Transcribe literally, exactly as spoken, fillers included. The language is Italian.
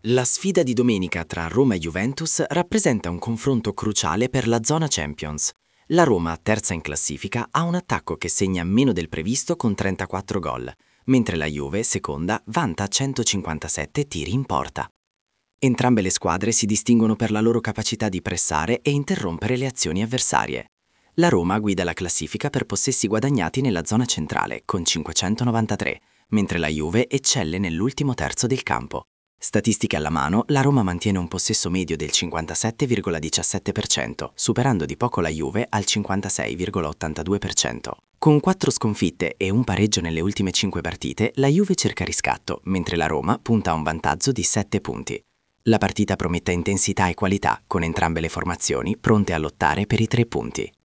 La sfida di domenica tra Roma e Juventus rappresenta un confronto cruciale per la zona Champions. La Roma, terza in classifica, ha un attacco che segna meno del previsto con trentaquattro gol, mentre la Juve, seconda, vanta centocinquantasette tiri in porta. Entrambe le squadre si distinguono per la loro capacità di pressare e interrompere le azioni avversarie. La Roma guida la classifica per possessi guadagnati nella zona centrale, con cinquecentonovantatré, mentre la Juve eccelle nell'ultimo terzo del campo. Statistiche alla mano, la Roma mantiene un possesso medio del cinquantasette virgola diciassette per cento, superando di poco la Juve al cinquantasei virgola ottantadue per cento. Con quattro sconfitte e un pareggio nelle ultime cinque partite, la Juve cerca riscatto, mentre la Roma punta a un vantaggio di sette punti. La partita promette intensità e qualità, con entrambe le formazioni pronte a lottare per i tre punti.